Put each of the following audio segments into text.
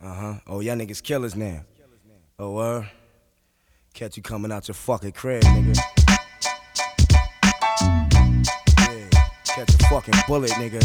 Oh, y'all niggas killers now. Oh, catch you coming out your fucking crib, nigga. Yeah, catch a fucking bullet, nigga.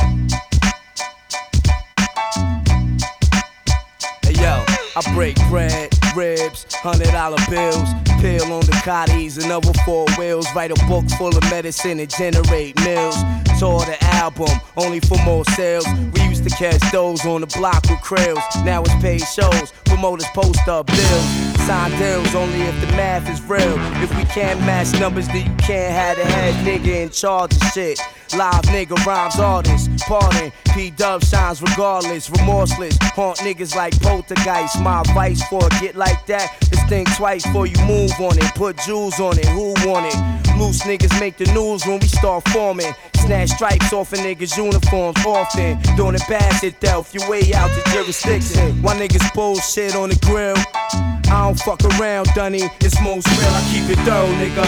Hey, yo, I break bread, ribs, $100 bills, pill on Ducatis and other four wheels. Write a book full of medicine and generate mills. Tour the album, only for more sales. We used to catch those on the block with krills. Now it's paid shows, promoters post up bills. Sign deals only if the math is real. If we can't match numbers, then you can't have the head nigga in charge of shit. Live nigga rhymes artists, pardon. P-Dub shines regardless, remorseless. Haunt niggas like poltergeist. My advice for a get like that is think twice before you move on it. Put jewels on it, who want it? Loose niggas make the news when we start forming. Snatch stripes off a niggas' uniforms often. Doing it bad it Delph, your way out the jurisdiction. Why niggas bullshit on the grill? I don't fuck around, Dunny. It's most real, I keep it thorough, nigga.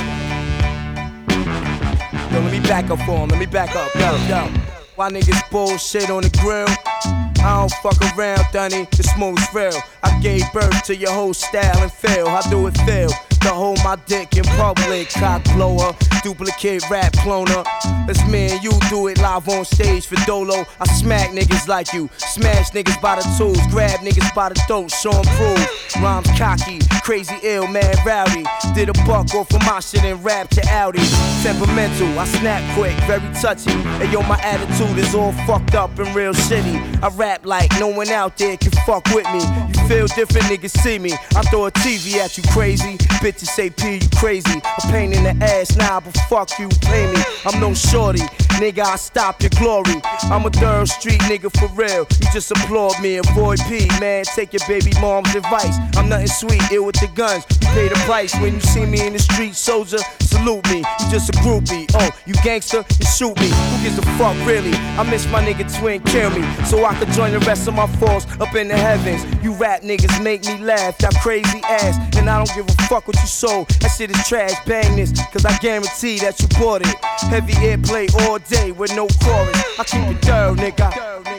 Yo, let me back up for him, let me back up, yo. Why niggas bullshit on the grill? I don't fuck around, Dunny, it's most real. I gave birth to your whole style and feel. How do it feel to hold my dick in public? Cock blower, duplicate rap cloner. Let's me and you do it live on stage for Dolo. I smack niggas like you, smash niggas by the tools, grab niggas by the throat, show 'em prove. Rhymes cocky, crazy ill, mad rowdy. Did a buck off of my shit and rap to Audi. Temperamental, I snap quick, very touchy. And yo, my attitude is all fucked up and real shitty. I rap like no one out there can fuck with me. You feel different, niggas see me. I throw a TV at you, crazy. Bitches say P, you crazy. A pain in the ass, nah, but fuck you, pay me. I'm no shorty, nigga, I stop your glory. I'm a third street nigga for real. You just applaud me, avoid P, man. Take your baby mom's advice. I'm nothing sweet, ill with the guns. You pay the price when you see me in the street, soldier. Salute me, you just a groupie. Oh, you gangster, you shoot me. Who gives a fuck, really? I miss my nigga Twin, kill me, so I could join the rest of my force up in the heavens. You rap niggas make me laugh, that crazy ass. And I don't give a fuck what you sold. That shit is trash, bang this, cause I guarantee that you bought it. Heavy airplay all day with no chorus. I keep it thorough, nigga.